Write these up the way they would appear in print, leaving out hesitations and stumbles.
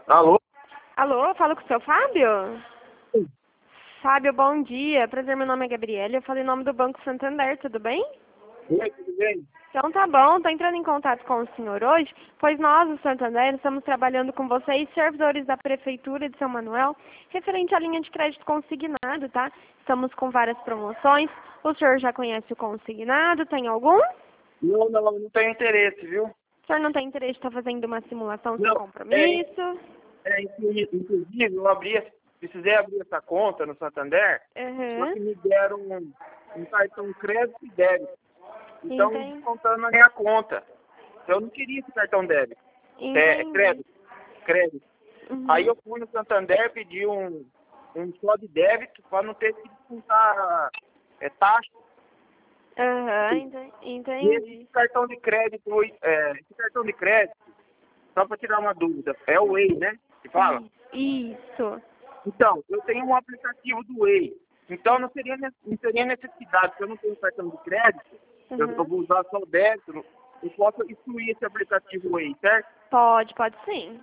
Alô? Alô, falo com o seu Fábio? Sim. Fábio, bom dia. Prazer, meu nome é Gabriela. Eu falei em nome do Banco Santander, tudo bem? Oi, tudo bem? Então tá bom, estou entrando em contato com o senhor hoje, pois nós, do Santander, estamos trabalhando com vocês, servidores da Prefeitura de São Manuel, referente à linha de crédito consignado, tá? Estamos com várias promoções. O senhor já conhece o consignado? Tem algum? Não tenho interesse, viu? O senhor não tem interesse de estar fazendo uma simulação sem Não, compromisso? inclusive, precisei abrir essa conta no Santander, só Uhum. que me deram um cartão crédito e débito. Então, Entendi. descontando na minha conta. Eu não queria esse cartão débito. Entendi. Crédito. Uhum. Aí eu fui no Santander, pedi um só de débito para não ter que descontar taxa. Aham, E entendi. esse cartão de crédito, só para tirar uma dúvida, é o Way, né? Que fala? Isso. Então, eu tenho um aplicativo do Way. Então não seria necessidade, porque eu não tenho cartão de crédito, eu Uhum. vou usar só o débito, eu posso excluir esse aplicativo Way, certo? Pode sim.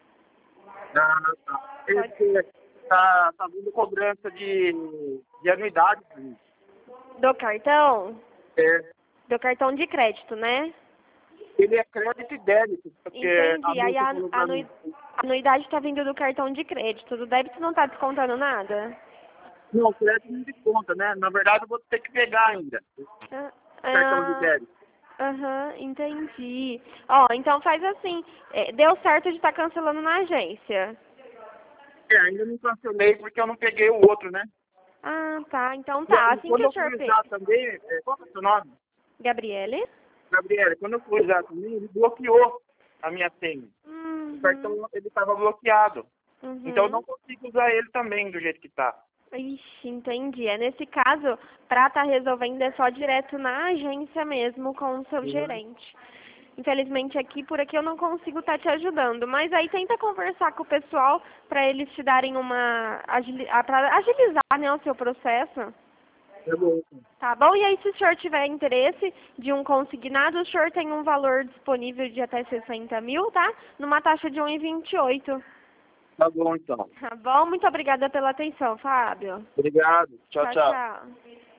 Esse tá vindo cobrança de anuidade. Do cartão? É, Do cartão de crédito, né? ele é crédito e débito, porque a Entendi. Aí moça a falou pra mim. anuidade está vindo do cartão de crédito. Do débito não está descontando nada? Não, crédito não desconta, né? Na verdade, eu vou ter que pegar ainda o cartão de Ah, débito. aham, entendi. Ó, então faz assim. Deu certo de estar cancelando na agência. Ainda não cancelei porque eu não peguei o outro, né? Ah, tá. Então tá. Assim que Quando o eu senhor... fui usar também, qual é o seu nome? Gabriele? Gabriela, quando eu fui usar também, ele bloqueou a minha senha. O Uhum. cartão, ele estava bloqueado. Então eu não Uhum. consigo usar ele também do jeito que tá. Ixi, entendi. Nesse caso, para estar resolvendo é só direto na agência mesmo com o seu Uhum. gerente. Infelizmente por aqui eu não consigo estar te ajudando, mas aí tenta conversar com o pessoal para eles te darem para agilizar, né, o seu processo, Tá bom. tá bom? E aí se o senhor tiver interesse de um consignado, o senhor tem um valor disponível de até 60 mil, tá? Numa taxa de 1,28. Tá bom, então. Tá bom? Muito obrigada pela atenção, Fábio. Obrigado. Tchau, Tchau, tchau. tchau.